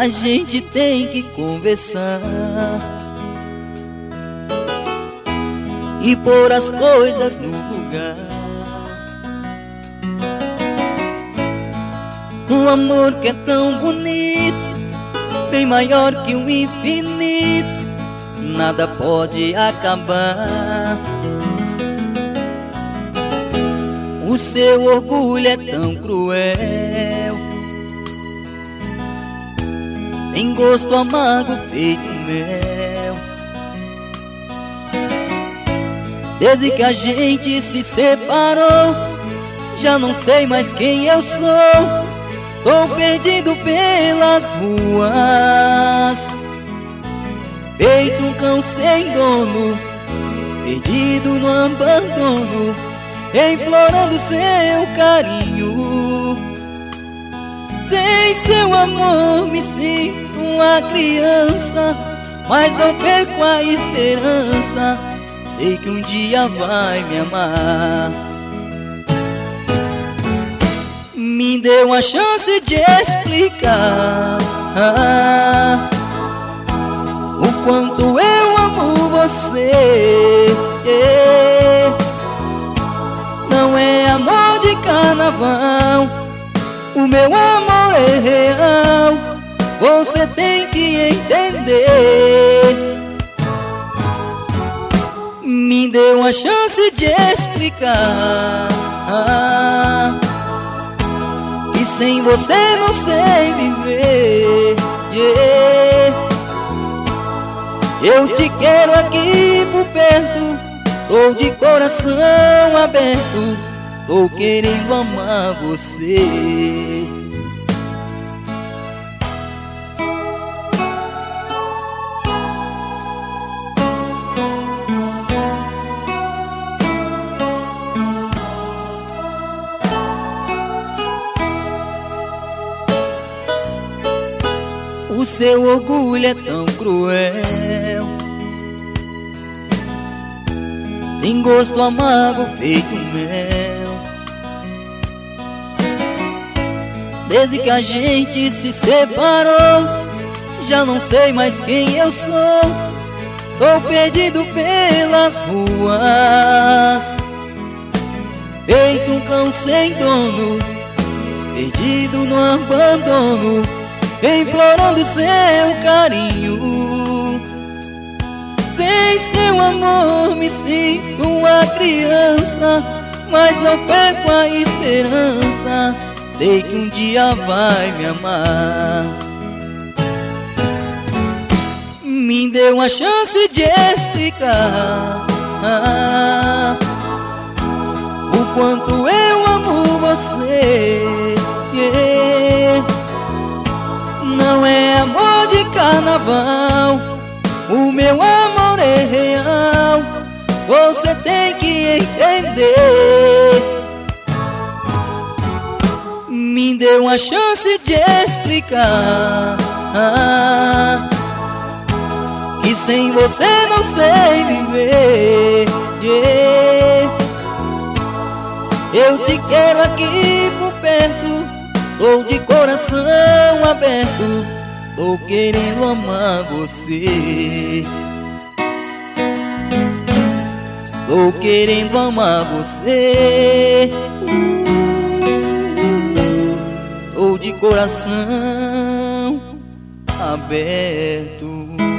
a gente tem que conversar e pôr as coisas no lugar. Um amor que é tão bonito, bem maior que o infinito, nada pode acabar. O seu orgulho é tão cruel, tem gosto amargo feito mel. Desde que a gente se separou, já não sei mais quem eu sou. Tô perdido pelas ruas, feito um cão sem dono, perdido no abandono, implorando seu carinho. Sem seu amor me sinto uma criança, mas não perco a esperança, sei que um dia vai me amar. Me dê uma chance de explicar o quanto eu amo você. Não é amor de carnaval, o meu amor é real, você tem que entender. Me dê uma chance de explicar que sem você não sei viver. Eu te quero aqui por perto, tô de coração aberto, tô querendo amar você. O seu orgulho é tão cruel, tem gosto amargo feito mel. Desde que a gente se separou, já não sei mais quem eu sou. Tô perdido pelas ruas, feito um cão sem dono, perdido no abandono, implorando seu carinho. Sem seu amor me sinto uma criança, mas não perco a esperança, sei que um dia vai me amar. Me dê uma chance de explicar o quanto eu amo você. Não é amor de carnaval, o meu amor é real, você tem que entender. Me dê uma chance de explicar que sem você não sei viver. Eu te quero aqui por perto, tô de coração aberto, tô querendo amar você. Tô querendo amar você. Tô de coração aberto.